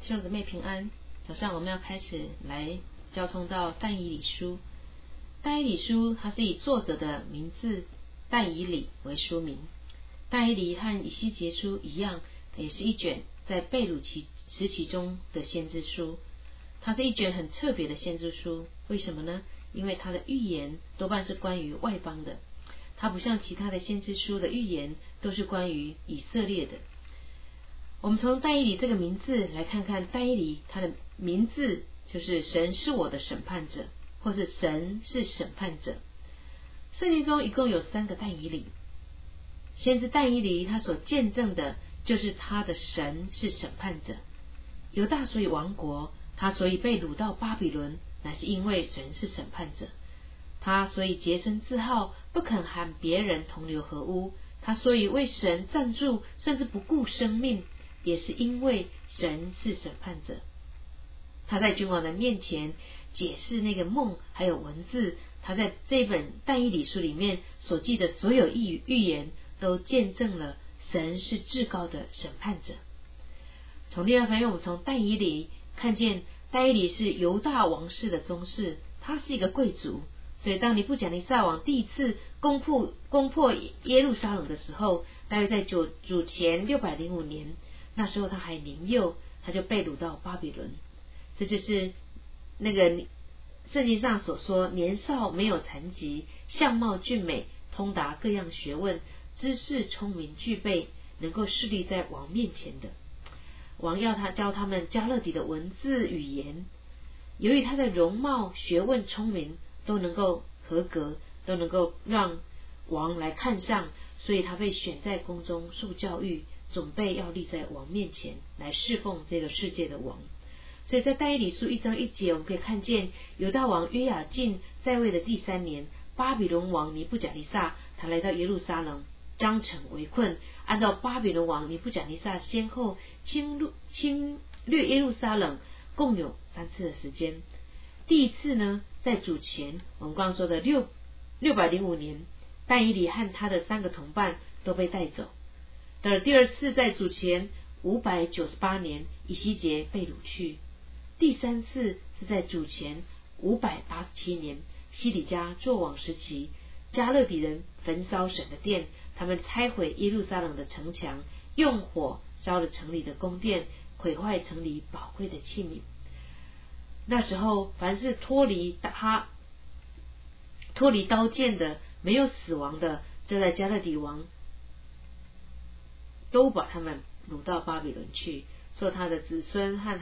弟兄姊妹平安。早上我们要开始来交通到但以理书。但以理书它是以作者的名字但以理为书名。但以理和以西结书一样，也是一卷在被掳时期中的先知书。它是一卷很特别的先知书，为什么呢？因为它的预言多半是关于外邦的，它不像其他的先知书的预言都是关于以色列的。我们从但以理这个名字来看看，但以理他的名字就是神是我的审判者，或是神是审判者。圣经中一共有3个但以理。先知但以理他所见证的就是他的神是审判者。犹大所以亡国，他所以被掳到巴比伦，乃是因为神是审判者。他所以洁身自好，不肯和别人同流合污。他所以为神站住，甚至不顾生命，也是因为神是审判者。他在君王的面前解释那个梦还有文字，他在这本但以理书里面所记的所有预言都见证了神是至高的审判者。从另外一方面，我们从但以理看见但以理是犹大王室的宗室，他是一个贵族。所以当尼布甲尼撒王第一次攻破耶路撒冷的时候，大约在主前605年，那时候他还年幼，他就被掳到巴比伦。这就是那个圣经上所说年少没有残疾，相貌俊美，通达各样学问，知识聪明具备，能够侍立在王面前的。王要他教他们迦勒底的文字语言。由于他的容貌学问聪明都能够合格，都能够让王来看上，所以他被选在宫中受教育，准备要立在王面前来侍奉这个世界的王。所以在但以理书1章1节，我们可以看见犹大王约雅敬在位的第3年，巴比伦王尼布甲尼撒他来到耶路撒冷，将城围困。按照巴比伦王尼布甲尼撒先后侵略耶路撒冷共有3次的时间。第一次呢，在主前我们刚刚说的605年，但以理和他的3个同伴都被带走。到了第2次，在主前598年，以西结被掳去。第3次是在主前587年，西底家作王时期，迦勒底人焚烧神的殿，他们拆毁耶路撒冷的城墙，用火烧了城里的宫殿，毁坏城里宝贵的器皿。那时候凡是脱离刀剑的，没有死亡的，就在迦勒底王都把他们掳到巴比伦去，做他的子孙和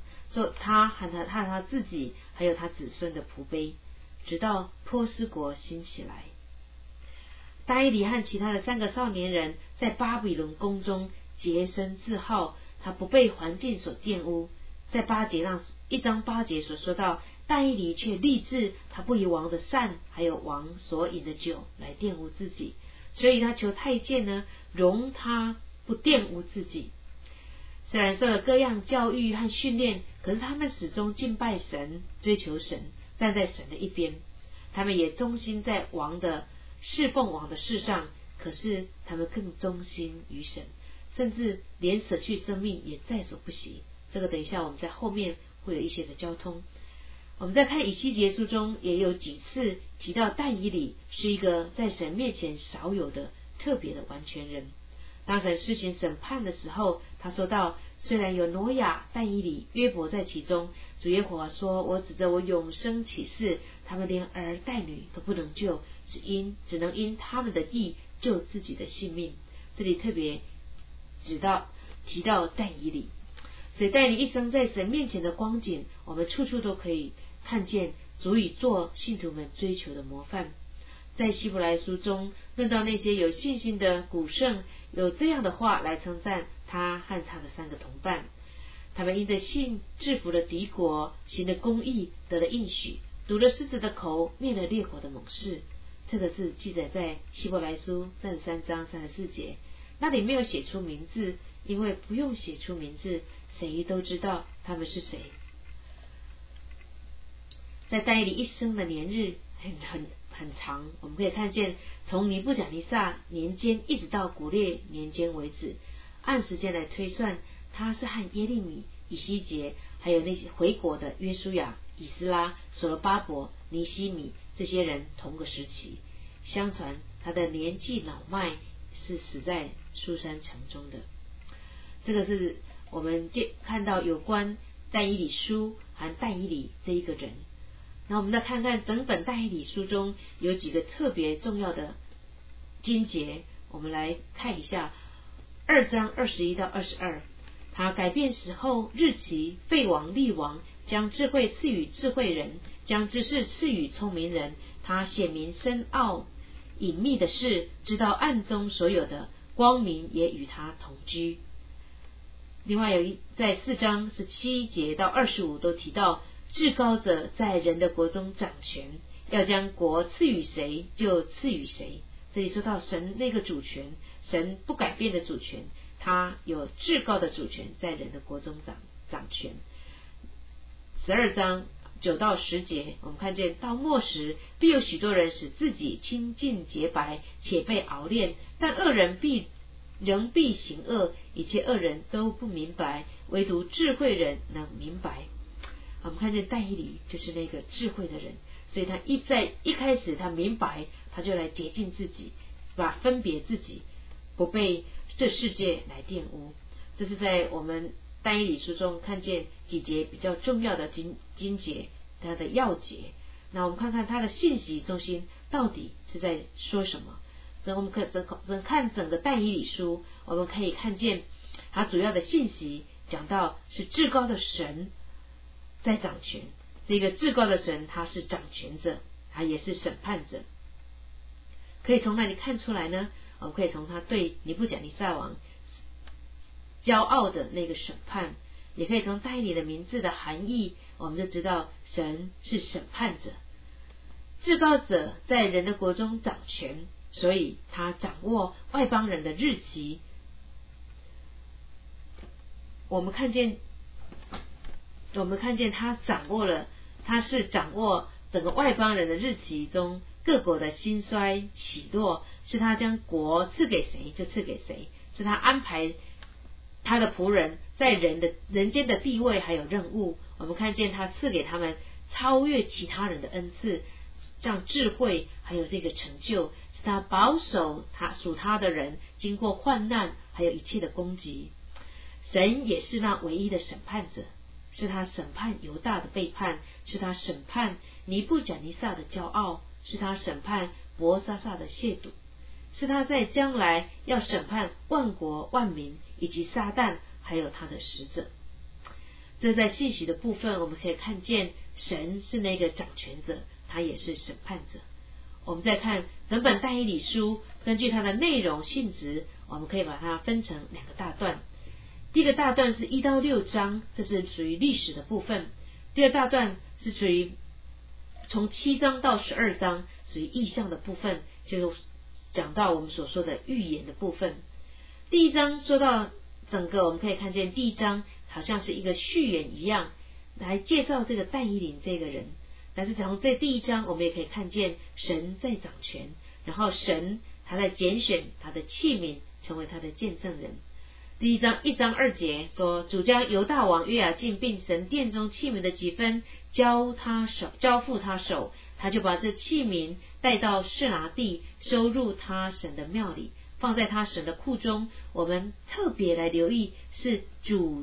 他自己还有他子孙的仆婢，直到波斯国兴起来。但以理和其他的3个少年人在巴比伦宫中洁身自好，他不被环境所玷污。在1章8节所说到，但以理却立志他不以王的膳还有王所饮的酒来玷污自己，所以他求太监呢容他不玷污自己。虽然受了各样教育和训练，可是他们始终敬拜神，追求神，站在神的一边。他们也忠心在侍奉王的事上，可是他们更忠心于神，甚至连舍去生命也在所不惜。这个等一下我们在后面会有一些的交通。我们在看以西结书中也有几次提到但以理是一个在神面前少有的特别的完全人。当神施行审判的时候，他说到，虽然有挪亚、但以理、约伯在其中，主耶和华说，我指着我永生起誓，他们连儿带女都不能救，只能因他们的义救自己的性命。这里特别提到但以理。所以但以理一生在神面前的光景，我们处处都可以看见，足以做信徒们追求的模范。在希伯来书中论到那些有信心的古圣，有这样的话来称赞他和他的3个同伴。他们因着信制服了敌国，行了公义，得了应许，堵了狮子的口，灭了列国的猛士。这个是记载在希伯来书33章34节。那里没有写出名字，因为不用写出名字，谁都知道他们是谁。在但以理一生的年日很长，我们可以看见从尼布甲尼撒年间一直到古列年间为止，按时间来推算，他是和耶利米以西结，还有那些回国的约书亚、以斯拉、所罗巴伯、尼希米这些人同个时期。相传他的年纪老迈，是死在书珊城中的。这个是我们看到有关但以理书和但以理这一个人。那我们再看看整本但以理书中有几个特别重要的经节，我们来看一下。2章21到22，他改变时候日期，废王立王，将智慧赐予智慧人，将知识赐予聪明人。他显明深奥隐秘的事，知道暗中所有的，光明也与他同居。另外在4章17节到25都提到，至高者在人的国中掌权，要将国赐予谁就赐予谁。这里说到神那个主权，神不改变的主权，他有至高的主权在人的国中掌权。12章9到10节，我们看见到末时必有许多人使自己清净洁白，且被熬炼，但恶人仍必行恶，一切恶人都不明白，唯独智慧人能明白。我们看见但以理就是那个智慧的人，所以他一开始他明白，他就来洁净自己，分别自己，不被这世界来玷污。这是在我们但以理书中看见几节比较重要的经节，它的要节。那我们看看它的信息中心到底是在说什么。我们看整个但以理书，我们可以看见它主要的信息讲到是至高的神在掌权。这个至高的神他是掌权者，他也是审判者。可以从哪里看出来呢？我们可以从他对尼布甲尼撒王骄傲的那个审判，也可以从但以理的名字的含义，我们就知道神是审判者。至高者在人的国中掌权，所以他掌握外邦人的日期。我们看见他是掌握整个外邦人的日期中各国的兴衰起落，是他将国赐给谁就赐给谁，是他安排他的仆人在人间的地位还有任务。我们看见他赐给他们超越其他人的恩赐，像智慧还有这个成就，是他保守他属他的人经过患难还有一切的攻击。神也是那唯一的审判者，是他审判犹大的背叛，是他审判尼布甲尼撒的骄傲，是他审判伯沙撒的亵渎，是他在将来要审判万国万民以及撒旦还有他的使者。这在信息的部分，我们可以看见神是那个掌权者，他也是审判者。我们再看整本但以理书，根据它的内容性质，我们可以把它分成2个大段。第一个大段是1到6章，这是属于历史的部分。第二大段是属于从7章到12章，属于意象的部分，就是讲到我们所说的预言的部分。第一章说到整个，我们可以看见第一章好像是一个序言一样，来介绍这个但以理这个人。但是从这第一章，我们也可以看见神在掌权，然后神他在拣选他的器皿，成为他的见证人。第一章1章2节说，主将犹大王约雅敬并神殿中器皿的几分交付他手，他就把这器皿带到示拿地，收入他神的庙里，放在他神的库中。我们特别来留意，是主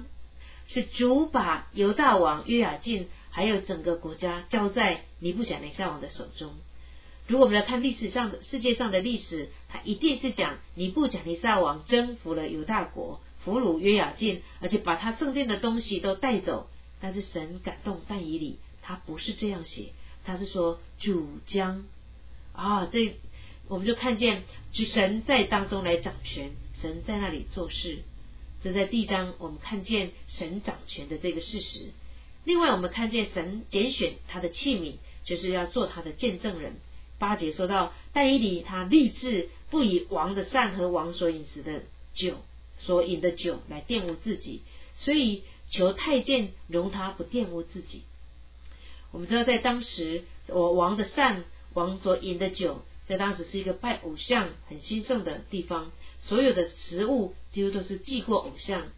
把犹大王约雅敬还有整个国家交在尼布甲尼撒王的手中。如果我们来看世界上的历史，它一定是讲尼布甲尼撒王征服了犹大国，俘虏约雅敬，而且把他圣殿的东西都带走。但是神感动但以理，他不是这样写，他是说主将这我们就看见神在当中来掌权，神在那里做事。这在第一章我们看见神掌权的这个事实。另外我们看见神拣选他的器皿，就是要做他的见证人。8节说到但以理他立志不以王的膳和王所饮的酒来玷污自己，所以求太监容他不玷污自己。我们知道在当时王的膳王所饮的酒，在当时是一个拜偶像很兴盛的地方，所有的食物几乎都是祭过偶像。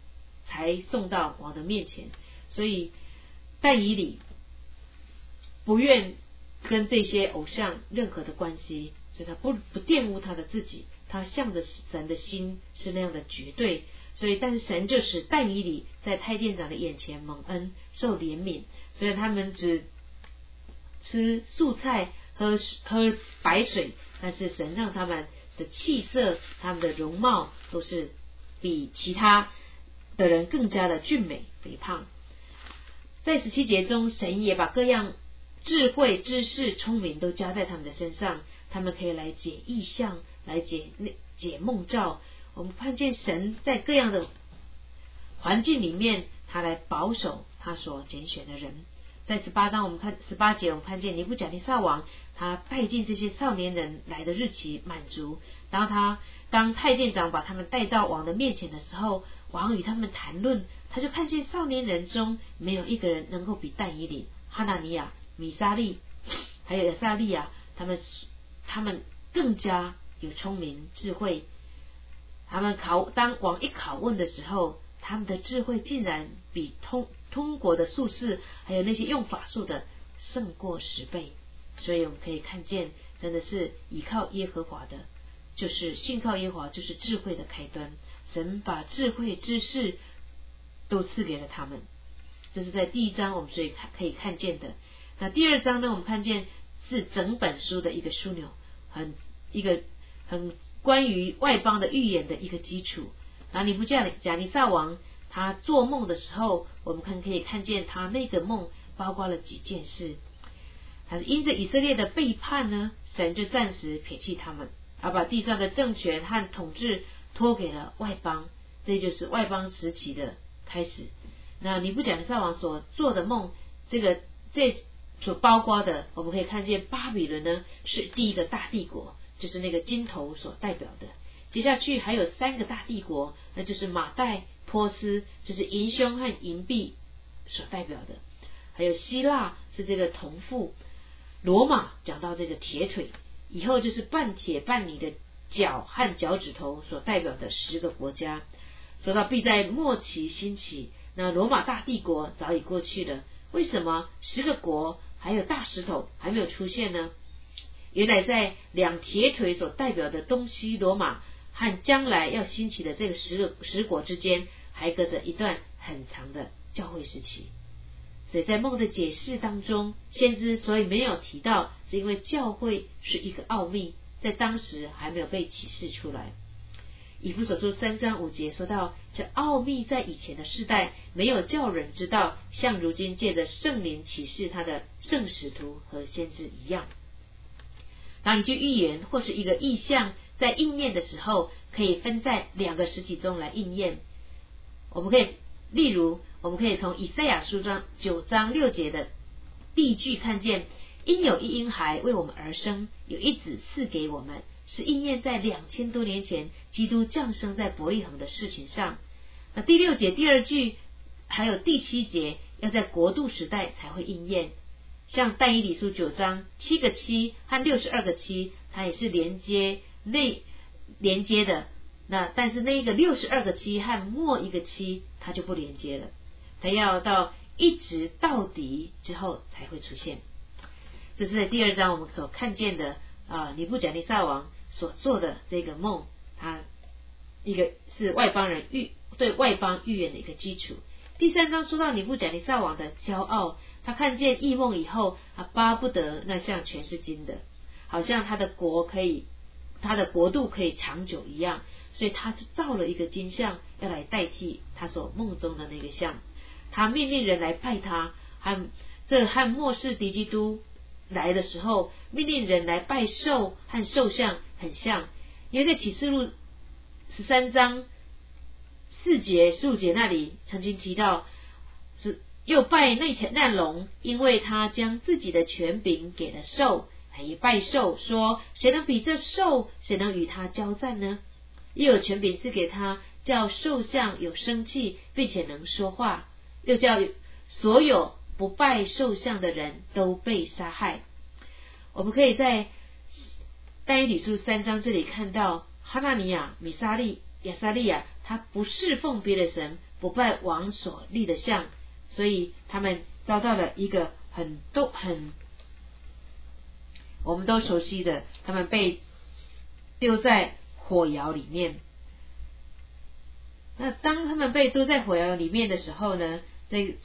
才送到王的面前。所以但以理不愿跟这些偶像任何的关系，所以他不玷污他的自己，他向着神的心是那样的绝对。所以但是神就使但以理在太监长的眼前蒙恩，受怜悯，所以他们只吃素菜，喝白水，但是神让他们的气色，他们的容貌都是比其他的人更加的俊美肥胖。在17节中，神也把各样智慧、知识、聪明都加在他们的身上，他们可以来解异象，来解梦兆。我们看见神在各样的环境里面，他来保守他所拣选的人。在18章我们看18节，我们看见尼布甲尼撒王他带进这些少年人来的日期满足，当太监长把他们带到王的面前的时候，王与他们谈论，他就看见少年人中没有一个人能够比但以理、哈拿尼亚、米沙利还有亚撒利亚他们更加有聪明智慧。当王一拷问的时候，他们的智慧竟然比通国的术士还有那些用法术的胜过10倍。所以我们可以看见，真的是倚靠耶和华的，就是信靠耶和华，就是智慧的开端。神把智慧知识都赐给了他们，这是在第1章我们所以可以看见的。那第2章呢，我们看见是整本书的一个枢纽，一个很关于外邦的预言的一个基础。那尼布甲尼撒王他做梦的时候，我们可以看见他那个梦包括了几件事。他是因着以色列的背叛呢，神就暂时撇弃他们，而把地上的政权和统治托给了外邦，这就是外邦时期的开始。那尼布甲尼撒王所做的梦，这所包括的，我们可以看见巴比伦呢是第一个大帝国，就是那个金头所代表的。接下去还有3个大帝国，那就是马代、波斯，就是银胸和银币所代表的，还有希腊是这个铜腹，罗马讲到这个铁腿，以后就是半铁半泥的脚和脚趾头所代表的10个国家。说到必在末期兴起，那罗马大帝国早已过去了，为什么10个国还有大石头还没有出现呢？原来在2铁腿所代表的东西罗马和将来要兴起的这个10国之间，还隔着一段很长的教会时期。所以在梦的解释当中，先知所以没有提到，是因为教会是一个奥秘，在当时还没有被启示出来。以弗所书3章5节说到，这奥秘在以前的世代没有叫人知道，像如今借着圣灵启示他的圣使徒和先知一样。当一句预言或是一个意象在应验的时候，可以分在2个时期中来应验。例如我们可以从以赛亚书9章6节的第一句看见，因有一婴孩为我们而生，有一子赐给我们，是应验在2000多年前基督降生在伯利恒的事情上。那第6节第2句还有第7节要在国度时代才会应验。像但以理书9章7个7和62个7，它也是连接的，那但是那个62个7和末一个7它就不连接了，它要到一直到底之后才会出现。这是在第2章我们所看见的尼布甲尼撒王所做的这个梦，它一个是外邦人对外邦预言的一个基础。第3章说到尼布甲尼撒王的骄傲，他看见异梦以后，巴不得那像全是金的，好像他的国度可以长久一样，所以他就造了一个金像，要来代替他所梦中的那个像。他命令人来拜他，和末世敌基督来的时候，命令人来拜兽和兽像很像。因为在启示录13章4节15节那里曾经提到，是又拜那龙，因为他将自己的权柄给了兽，也拜兽，说谁能比这兽，谁能与他交战呢？又有权柄赐给他，叫兽像有生气，并且能说话，又叫所有不拜兽像的人都被杀害。我们可以在但以理书3章这里看到，哈拿尼亚、米沙利、亚撒利亚，他不侍奉别的神， 不拜王所立的像，所以他们遭到了一个我们都熟悉的，他们被丢在火窑里面。那当他们被丢在火窑里面的时候呢，这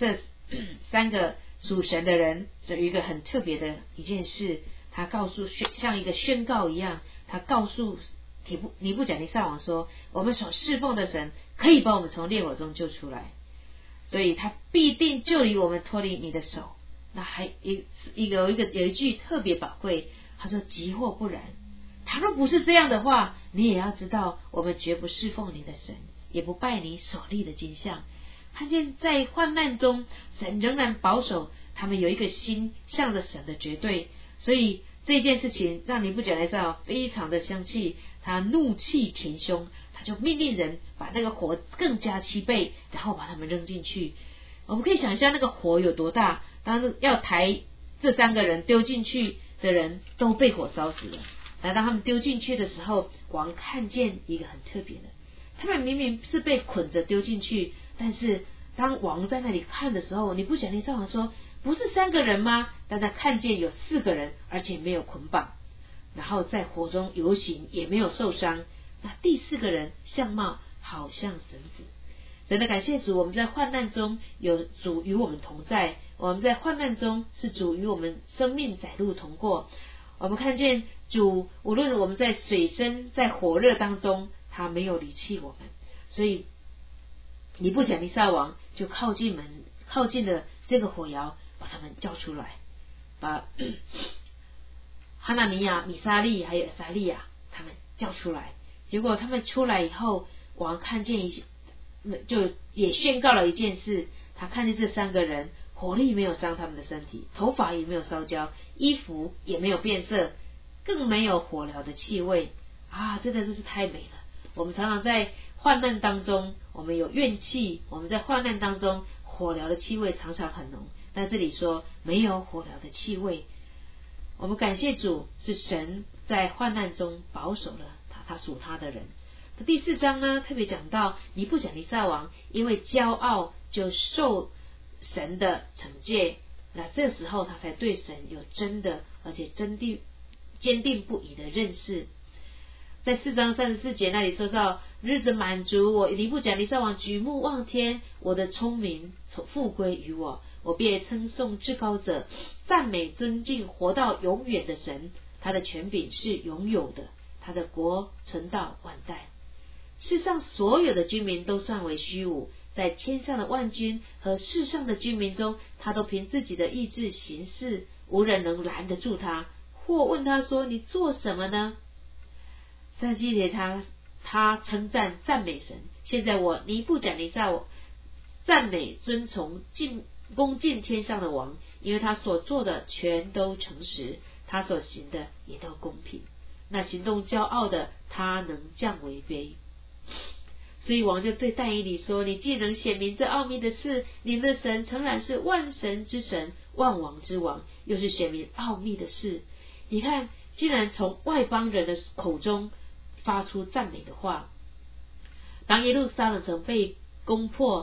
3个属神的人有一个很特别的一件事，他像一个宣告一样，他告诉尼布甲尼撒王说，我们所侍奉的神可以把我们从烈火中救出来，所以他必定救离我们脱离你的手。那还有一句特别宝贵，他说即或不然，倘若不是这样的话，你也要知道我们绝不侍奉你的神，也不拜你所立的金像。看见在患难中神仍然保守他们有一个心向着神的绝对，所以这件事情让尼布甲尼撒王非常的生气，他怒气填胸，他就命令人把那个火更加7倍，然后把他们扔进去。我们可以想象那个火有多大，当时要抬这3个人丢进去的人都被火烧死了。当他们丢进去的时候，王看见一个很特别的，他们明明是被捆着丢进去，但是当王在那里看的时候，尼布甲尼撒王说不是3个人吗？但他看见有4个人，而且没有捆绑，然后在火中游行，也没有受伤。那第4个人相貌好像神子。真的感谢主，我们在患难中有主与我们同在，我们在患难中是主与我们生命载路同过。我们看见主无论我们在水深在火热当中，他没有离弃我们，所以尼布甲尼撒王就靠近了这个火窑，把他们叫出来，把哈拿尼亚、米沙利还有撒利亚他们叫出来。结果他们出来以后，王看见就也宣告了一件事，他看见这3个人火力没有伤他们的身体，头发也没有烧焦，衣服也没有变色，更没有火燎的气味啊！真的是太美了。我们常常在患难当中，我们有怨气，我们在患难当中火燎的气味常常很浓，但这里说没有火燎的气味。我们感谢主，是神在患难中保守了他属他的人。第4章呢，特别讲到尼布甲尼撒王因为骄傲就受神的惩戒，那这时候他才对神有真的而且坚定不移的认识。在4章34节那里说到，日子满足，我尼布甲尼撒王举目望天，我的聪明复归于我，我便称颂至高者，赞美尊敬活到永远的神，他的权柄是永有的，他的国存到万代。世上所有的居民都算为虚无，在天上的万军和世上的居民中，他都凭自己的意志行事，无人能拦得住他，或问他说你做什么呢？在基列他称赞赞美神。现在我尼布甲尼撒赞美尊崇恭敬天上的王，因为他所做的全都诚实，他所行的也都公平。那行动骄傲的，他能降为卑。所以王就对但以理说，你既能显明这奥秘的事，你们的神诚然是万神之神，万王之王，又是显明奥秘的事。你看，竟然从外邦人的口中发出赞美的话。当耶路撒冷城被攻破，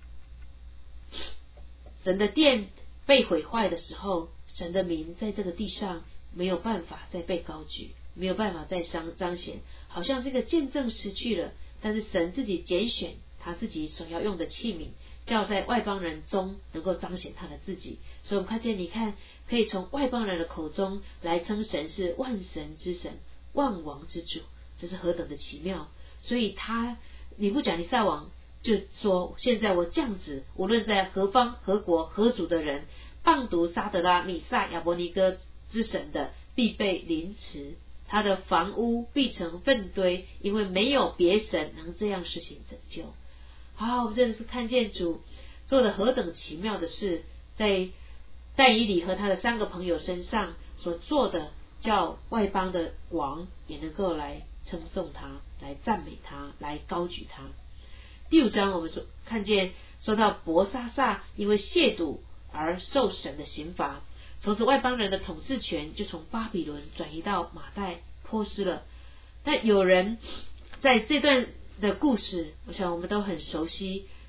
神的殿被毁坏的时候，神的名在这个地上没有办法再被高举，没有办法再彰显，好像这个见证失去了。但是神自己拣选他自己所要用的器皿，叫在外邦人中能够彰显他的自己。所以我们看见，你看可以从外邦人的口中来称神是万神之神，万王之主，这是何等的奇妙。所以尼布甲尼撒王就说，现在我降旨，无论在何方何国何族的人，谤读撒德拉米撒亚伯尼哥之神的，必被凌迟，他的房屋必成粪堆，因为没有别神能这样施行拯救。好，我们真的是看见主做的何等奇妙的事，在但以理和他的3个朋友身上所做的，叫外邦的王也能够来称颂他，来赞美他，来高举他。第5章我们看见说到伯沙撒因为亵渎而受神的刑罚，从此外邦人的统治权就从巴比伦转移到马代波斯了。那有人在这段的故事，我想我们都很熟悉，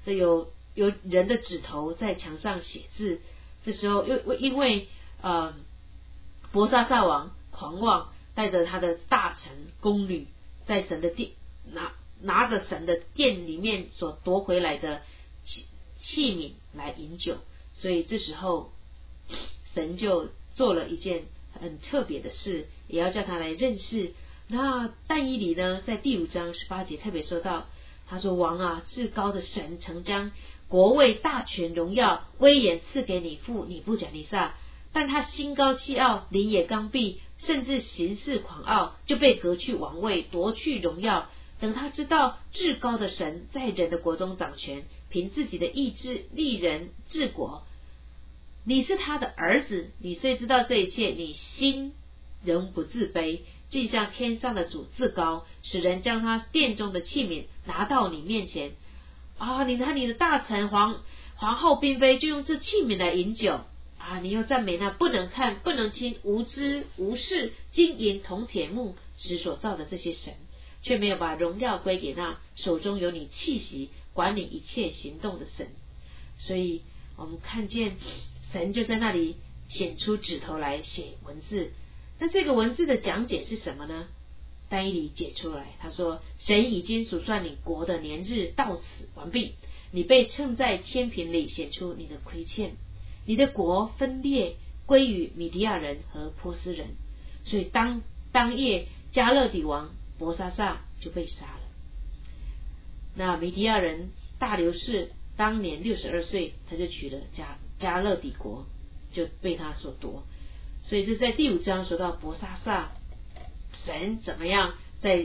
有人的指头在墙上写字。这时候因为伯沙撒王狂妄，带着他的大臣宫女，在神的殿拿着神的殿里面所夺回来的器皿来饮酒，所以这时候神就做了一件很特别的事，也要叫他来认识。那但以理呢，在第5章18节特别说到，他说：王啊，至高的神曾将国位、大权、荣耀、威严赐给你父尼布甲尼撒，但他心高气傲，灵也刚愎，甚至行事狂傲，就被革去王位，夺去荣耀。等他知道至高的神在人的国中掌权，凭自己的意志立人治国，你是他的儿子，你虽知道这一切，你心仍不自卑，竟像天上的主自高，使人将他殿中的器皿拿到你面前。你和你的大臣皇后嫔妃就用这器皿来饮酒。你又赞美那不能看不能听无知无识金银铜铁木石所造的这些神，却没有把荣耀归给那手中有你气息管理一切行动的神。所以我们看见神就在那里显出指头来写文字。那这个文字的讲解是什么呢？但以理解出来，他说：神已经数算你国的年日到此完毕，你被称在天平里，显出你的亏欠，你的国分裂归于米迪亚人和波斯人。所以当夜加勒底王伯沙撒就被杀了。那米迪亚人大流士当年62岁，他就取了加勒底国，就被他所夺。所以这在第5章说到伯沙撒，神怎么样在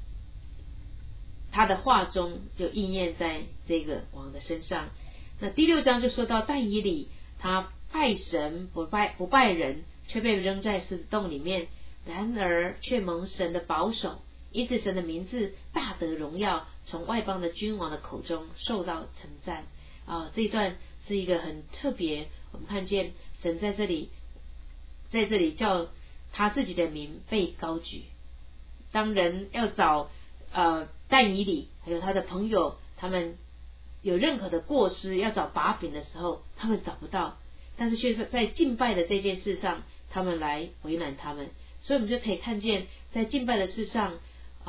他的话中就应验在这个王的身上。那第6章就说到但以理，他拜神不拜人，却被扔在狮子洞里面，然而却蒙神的保守，因此神的名字大得荣耀，从外邦的君王的口中受到称赞。这一段是一个很特别，我们看见神在这里叫他自己的名被高举。当人要找但以理还有他的朋友，他们有任何的过失要找把柄的时候，他们找不到，但是却在敬拜的这件事上他们来为难他们。所以我们就可以看见在敬拜的事上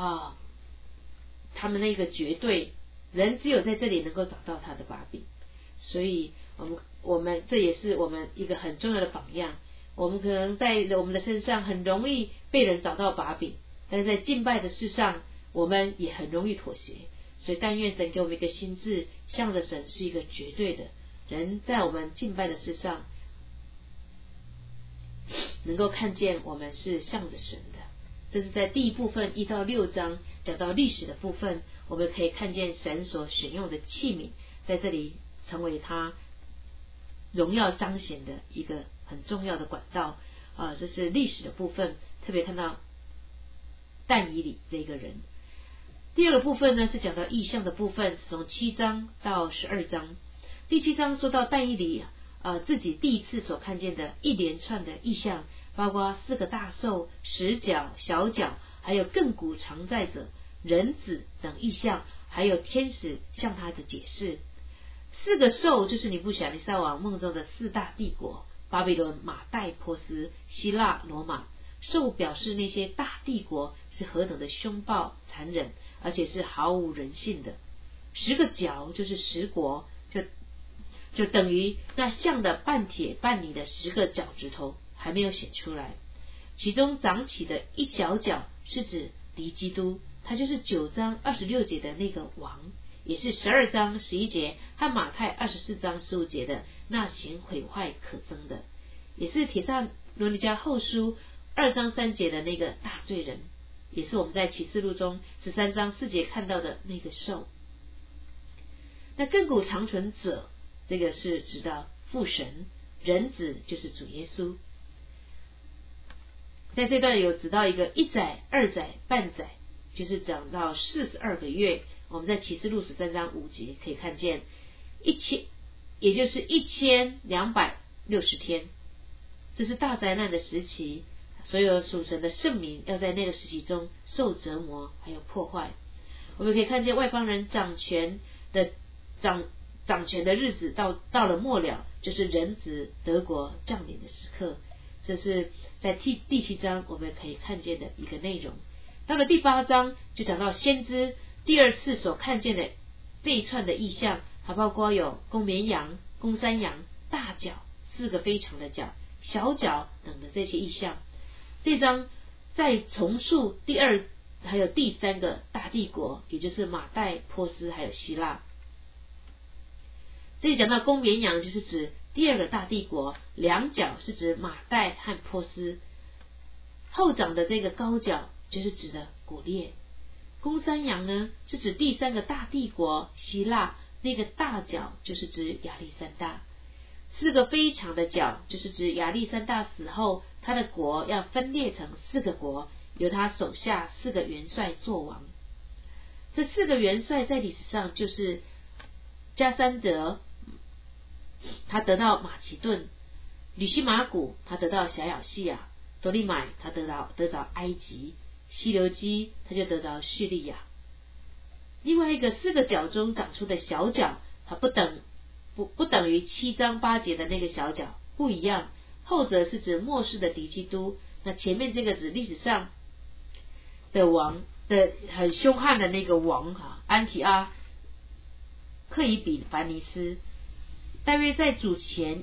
他们那个绝对，人只有在这里能够找到他的把柄。所以我们这也是我们一个很重要的榜样。我们可能在我们的身上很容易被人找到把柄，但是在敬拜的事上我们也很容易妥协。所以但愿神给我们一个心智，向着神是一个绝对的人，在我们敬拜的事上能够看见我们是向着神的。这是在第1部分1到6章讲到历史的部分，我们可以看见神所选用的器皿在这里成为他荣耀彰显的一个很重要的管道。这是历史的部分，特别看到但以理这个人。第2个部分呢，是讲到异象的部分，从7章到12章。第7章说到但以理自己第一次所看见的一连串的异象，包括4个大兽、10角、小角，还有亘古常在者、人子等异象，还有天使向他的解释。4个兽就是尼布甲尼撒王梦中的4大帝国：巴比伦、马代、波斯、希腊、罗马。兽表示那些大帝国是何等的凶暴残忍，而且是毫无人性的。10个角就是10国，就等于那像的半铁半泥的10个脚趾头还没有显出来。其中长起的一小角是指敌基督，他就是9章26节的那个王，也是12章11节和马太24章15节的那行毁坏可憎的，也是帖撒罗尼迦后书2章3节的那个大罪人，也是我们在启示录中13章4节看到的那个兽。那亘古长存者，这个是指到父神，人子就是主耶稣。在这段有指到一个1载、2载、半载，就是讲到42个月。我们在启示录13章5节可以看见1000，也就是1260天。这是大灾难的时期，所有属神的圣民要在那个时期中受折磨还有破坏。我们可以看见外邦人掌权的掌权的日子到了末了，就是人子德国降临的时刻。这是在第7章我们可以看见的一个内容。到了第8章就讲到先知第2次所看见的这一串的异象，还包括有公绵羊、公山羊、大角、4个非常的角、小角等的这些异象。这章在重述第2还有第3个大帝国，也就是马代、波斯还有希腊。这里讲到公绵羊就是指第2个大帝国，两角是指马代和波斯，后长的这个高角就是指的古列。公山羊呢是指第3个大帝国希腊，那个大角就是指亚历山大。4个非常的角就是指亚历山大死后，他的国要分裂成4个国，由他手下4个元帅做王。这4个元帅在历史上就是加山德，他得到马其顿；吕西马古他得到小亚细亚；多利买他得着埃及；西流基他就得着叙利亚。另外一个4个角中长出的小角，它不等于7章8节的那个小角，不一样。后者是指末世的敌基督，那前面这个指历史上的王的很凶悍的那个王安提阿克以比凡尼斯，大约在主前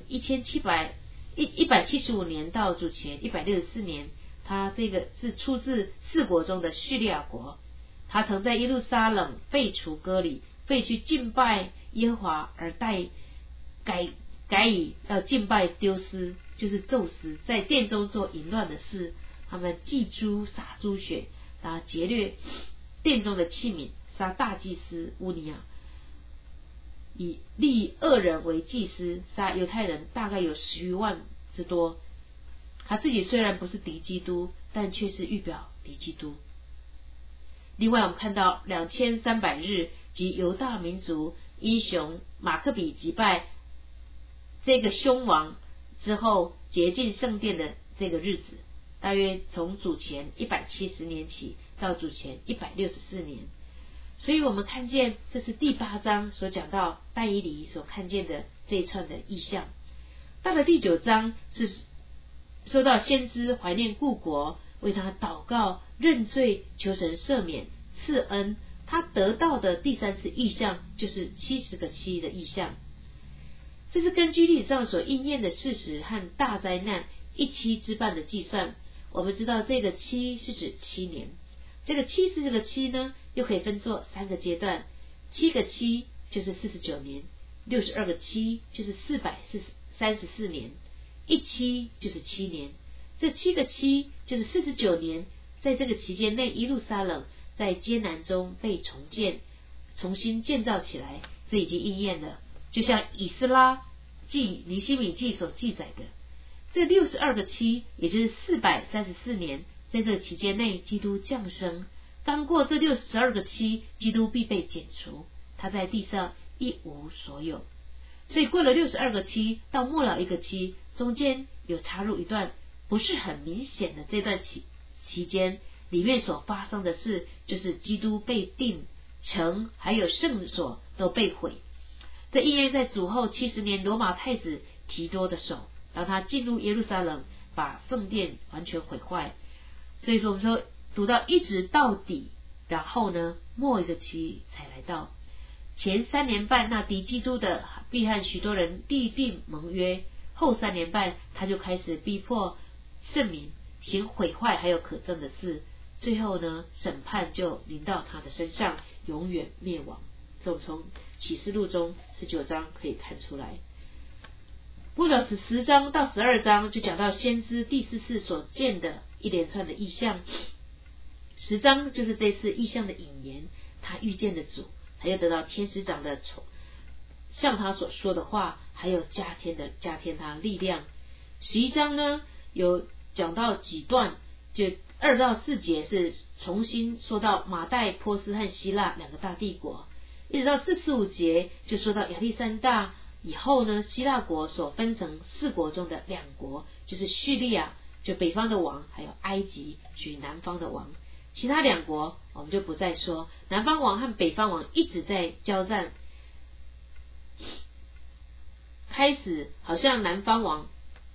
175年到主前164年，他这个是出自4国中的叙利亚国。他曾在耶路撒冷废除割礼，废去敬拜耶和华，而改以要敬拜丢斯，就是宙斯，在殿中做淫乱的事。他们祭猪、洒猪血，然后劫掠殿中的器皿，杀大祭司乌尼亚，以立恶人为祭司，杀犹太人大概有10余万之多。他自己虽然不是敌基督，但却是预表敌基督。另外我们看到2300日及犹大民族英雄马克比击败这个凶王之后洁净圣殿的这个日子，大约从主前170年起到主前164年。所以我们看见这是第8章所讲到但以理所看见的这一串的异象。到了第9章是说到先知怀念故国，为他祷告认罪，求神赦免赐恩。他得到的第3次异象就是70个7的异象，这是根据历史上所应验的事实和大灾难1期之半的计算。我们知道这个7是指7年，这个70这个7呢又可以分作3个阶段，7个7就是49年，62个7就是434年，1期就是7年。这7个7就是49年，在这个期间内耶路撒冷在艰难中被重新建造起来，这已经应验了。就像以斯拉记尼希米记所记载的，这62个7也就是434年，在这个期间内基督降生。当过这62个7，基督必被剪除，他在地上一无所有。所以过了62个7到末了1个7，中间有插入一段不是很明显的，这段期间里面所发生的事，就是基督被定城还有圣所都被毁。这应验在主后70年罗马太子提多的手，让他进入耶路撒冷，把圣殿完全毁坏。所以说我们说读到一直到底，然后呢末1个7才来到。前3年半那敌基督的必和许多人立定盟约，后3年半他就开始逼迫圣民行毁坏还有可憎的事，最后呢审判就临到他的身上，永远灭亡。这我们从启示录中19章可以看出来。末了10章到12章就讲到先知第4次所见的一连串的异象。10章就是这次异象的引言，他遇见的主，他又得到天使长的向他所说的话，还有加添他力量。11章呢有讲到几段，就2到4节是重新说到马代、波斯和希腊2个大帝国，一直到4、5节就说到亚历山大以后呢，希腊国所分成4国中的2国，就是叙利亚就北方的王，还有埃及属于南方的王。其他2国我们就不再说，南方王和北方王一直在交战， 开始好像南方王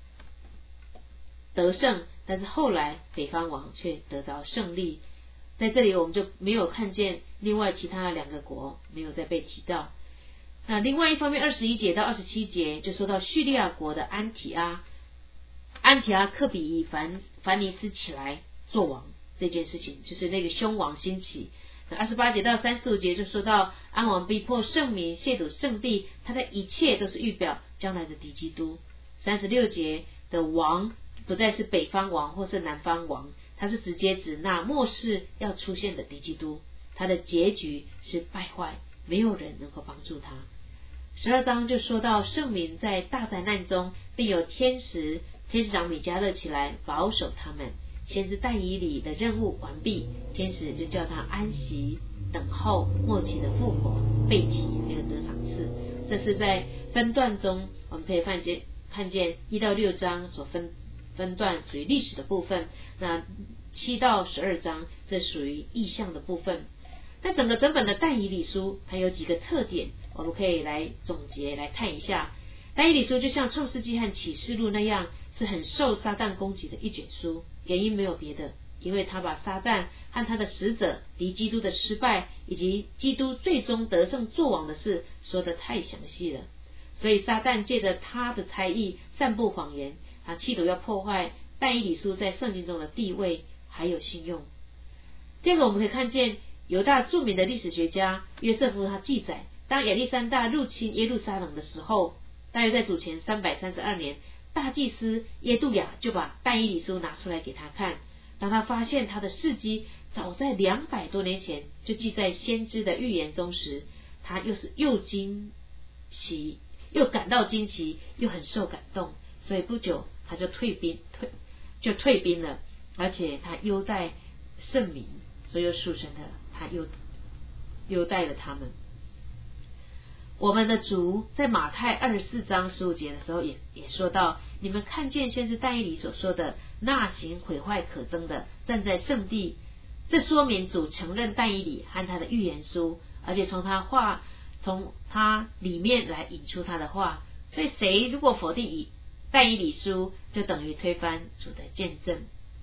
得胜，但是后来北方王却得着胜利。在这里我们就没有看见另外其他的2个国没有再被提到。那另外一方面，21节到27节就说到叙利亚国的安提阿克比以凡尼斯起来做王这件事情，就是那个凶王兴起。那28节到35节就说到安王逼迫圣民，亵渎圣地，他的一切都是预表将来的敌基督。36节的王不再是北方王或是南方王，他是直接指那末世要出现的敌基督，他的结局是败坏，没有人能够帮助他。12章就说到圣民在大灾难中，并有天使长米迦勒起来保守他们。先知但以理的任务完毕，天使就叫他安息，等候末期的复活，被提没有得赏赐。这是在分段中我们可以看见1到6章所分段属于历史的部分，那7到12章这属于意象的部分。那整本的但以理书它有几个特点，我们可以来总结来看一下。但以理书就像创世纪和启示录那样，是很受撒旦攻击的一卷书，原因没有别的，因为他把撒旦和他的使者敌基督的失败，以及基督最终得胜作王的事说得太详细了。所以撒旦借着他的才艺散布谎言，企图要破坏但以理书在圣经中的地位还有信用。第二个，我们可以看见犹大著名的历史学家约瑟夫他记载，当亚历山大入侵耶路撒冷的时候，大约在主前332年，大祭司耶度亚就把但以理书拿出来给他看。当他发现他的事迹早在200多年前就记在先知的预言中时，他又惊奇，又感到惊奇，又很受感动，所以不久他就退兵了，而且他优待圣民，所有属神的他优待了他们。我们的主在马太24章15节的时候也说到，你们看见先知但以理所说的那行毁坏可憎的站在圣地，这说明主承认但以理和他的预言书，而且从他里面来引出他的话。所以谁如果否定但以理书，就等于推翻主的见证。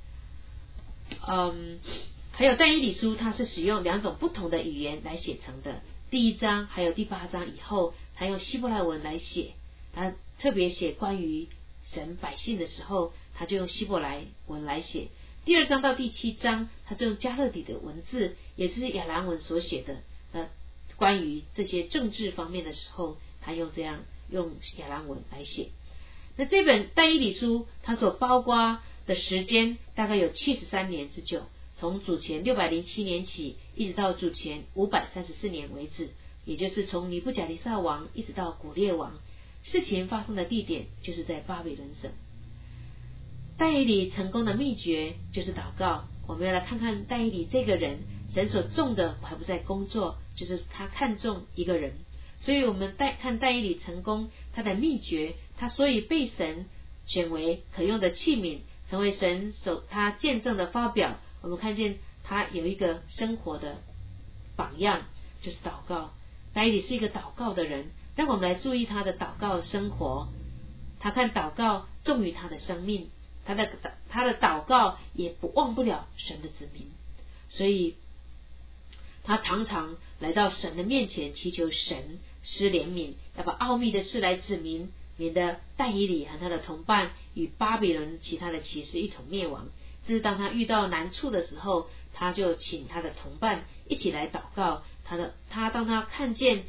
还有但以理书它是使用2种不同的语言来写成的。第1章还有第8章以后，他用希伯来文来写，他特别写关于神百姓的时候，他就用希伯来文来写。第2章到第7章，他就用加勒底的文字，也是亚兰文所写的。关于这些政治方面的时候，他用亚兰文来写。那这本但以理书，它所包括的时间大概有73年之久，从主前607年起，一直到主前534年为止，也就是从尼布甲尼撒王一直到古列王。事情发生的地点就是在巴比伦省。但以理成功的秘诀就是祷告。我们要来看看但以理这个人，神所重的还不在工作，就是他看重一个人。所以我们看但以理成功，他的秘诀，他所以被神选为可用的器皿，成为神他见证的发表。我们看见他有一个生活的榜样，就是祷告。但以理是一个祷告的人，让我们来注意他的祷告生活。他看祷告重于他的生命，他的祷告也忘不了神的子民，所以他常常来到神的面前，祈求神施怜悯，要把奥秘的事来指明，免得但以理和他的同伴与巴比伦其他的骑士一同灭亡。这是当他遇到难处的时候，他就请他的同伴一起来祷告。当他看见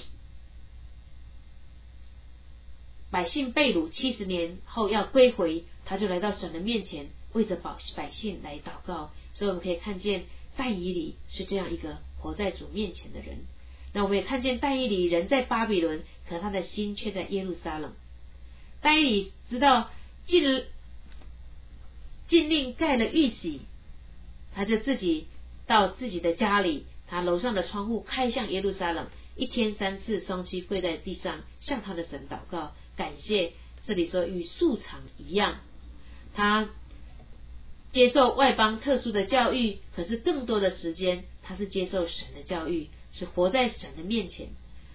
百姓被掳70年后要归回，他就来到神的面前，为着百姓来祷告。所以我们可以看见但以理是这样一个活在主面前的人。那我们也看见但以理人在巴比伦，可他的心却在耶路撒冷。但以理知道禁令盖了玉玺，他就自己到自己的家里，他楼上的窗户开向耶路撒冷，一天3次双膝跪在地上，向他的神祷告，感谢。这里说与素常一样，他接受外邦特殊的教育，可是更多的时间他是接受神的教育，是活在神的面前。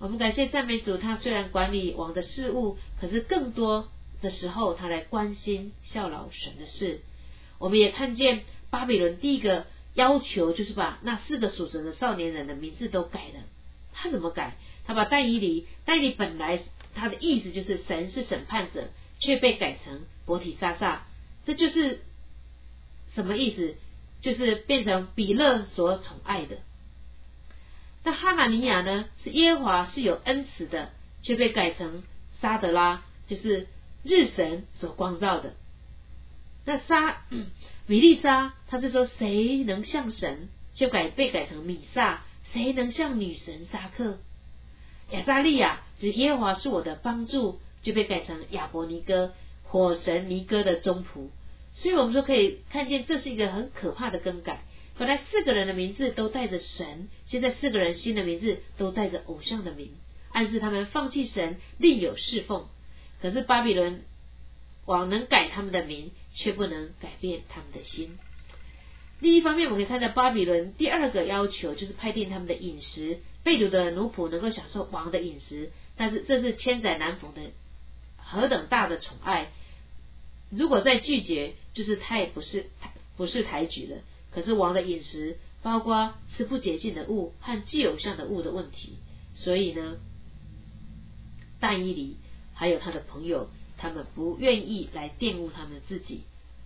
我们感谢赞美主，他虽然管理王的事务，可是更多的时候他来关心效劳神的事。我们也看见巴比伦第一个要求就是把那4个属神的少年人的名字都改了。他怎么改？他把但以理本来他的意思就是神是审判者，却被改成伯提撒撒，这就是什么意思？就是变成比勒所宠爱的。那哈拿尼亚呢，是耶和华是有恩慈的，却被改成沙德拉，就是日神所光照的。那米利沙，他是说谁能像神，就被改成米萨，谁能像女神撒克。亚撒利亚，就是耶和华是我的帮助，就被改成亚伯尼哥，火神尼哥的中仆。所以我们说可以看见，这是一个很可怕的更改。本来4个人的名字都带着神，现在4个人新的名字都带着偶像的名，暗示他们放弃神，另有侍奉。可是巴比伦王能改他们的名，却不能改变他们的心。另一方面，我们可以看到巴比伦第2个要求就是派定他们的饮食，被掳的奴仆能够享受王的饮食，但是这是千载难逢的何等大的宠爱，如果再拒绝，就是太不是抬举了。可是王的饮食包括吃不洁净的物和祭偶像的物的问题，所以呢，但以理还有他的朋友，他们不愿意来玷污他们自己。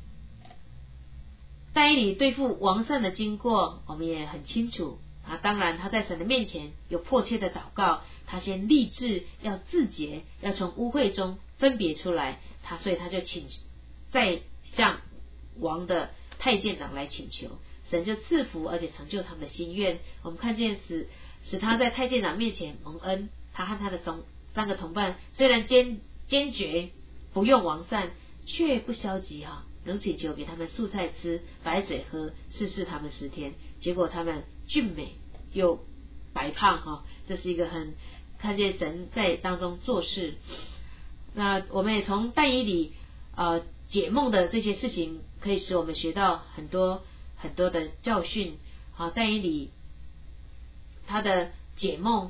但以理对付王散的经过我们也很清楚啊，当然他在神的面前有迫切的祷告，他先立志要自洁，要从污秽中分别出来，所以他就再向王的太监长来请求，神就赐福而且成就他们的心愿。我们看见使他在太监长面前蒙恩，他和他的3个同伴虽然坚决不用王散，却不消极能请求给他们素菜吃，白水喝，试他们10天，结果他们俊美又白胖这是一个很看见神在当中做事。那我们也从但以理解梦的这些事情，可以使我们学到很多很多的教训。但以理他的解梦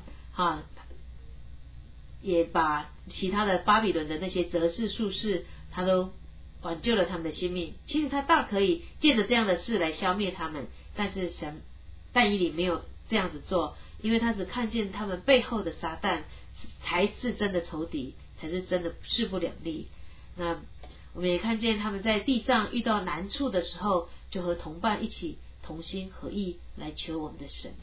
也把其他的巴比伦的那些哲士术士，他都挽救了他们的性命。其实他大可以借着这样的事来消灭他们，但是但以理没有这样子做，因为他只看见他们背后的撒旦才是真的仇敌，才是真的势不两立。那我们也看见他们在地上遇到难处的时候，就和同伴一起同心合意来求我们的神。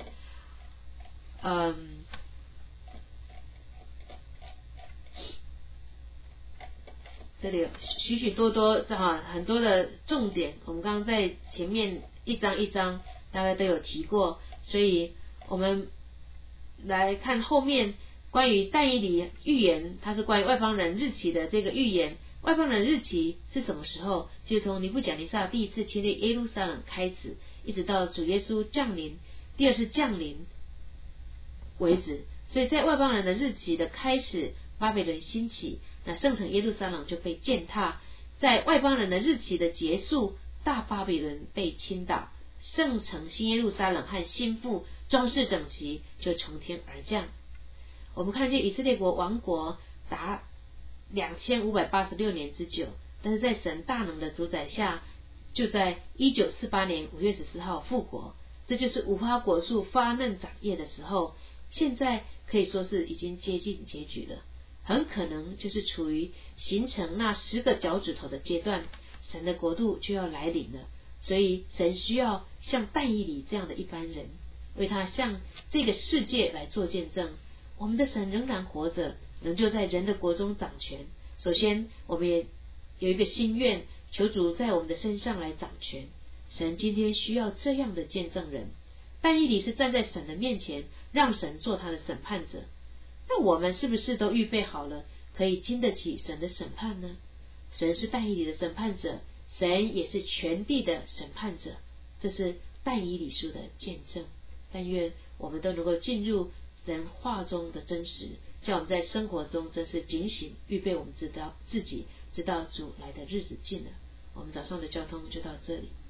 这里有许许多多很多的重点，我们刚刚在前面一章一章大概都有提过，所以我们来看后面关于但以理预言，它是关于外邦人日期的这个预言。外邦人日期是什么时候？就从尼布甲尼撒第1次侵略耶路撒冷开始，一直到主耶稣降临第2次降临为止。所以在外邦人的日期的开始，巴比伦兴起，那圣城耶路撒冷就被践踏。在外邦人的日期的结束，大巴比伦被倾倒，圣城新耶路撒冷和新妇装饰整齐，就从天而降。我们看见以色列国亡国达2586年之久，但是在神大能的主宰下，就在1948年5月14号复国。这就是无花果树发嫩长叶的时候，现在可以说是已经接近结局了，很可能就是处于形成那10个脚趾头的阶段，神的国度就要来临了。所以神需要像但以理这样的一般人，为他向这个世界来做见证，我们的神仍然活着，仍旧在人的国中掌权。首先我们也有一个心愿，求主在我们的身上来掌权。神今天需要这样的见证人。但以理是站在神的面前，让神做他的审判者。那我们是不是都预备好了，可以经得起神的审判呢？神是但以理的审判者，神也是全地的审判者，这是但以理书的见证。但愿我们都能够进入神话中的真实，叫我们在生活中真是警醒，预备我们知道自己知道主来的日子近了。我们早上的交通就到这里。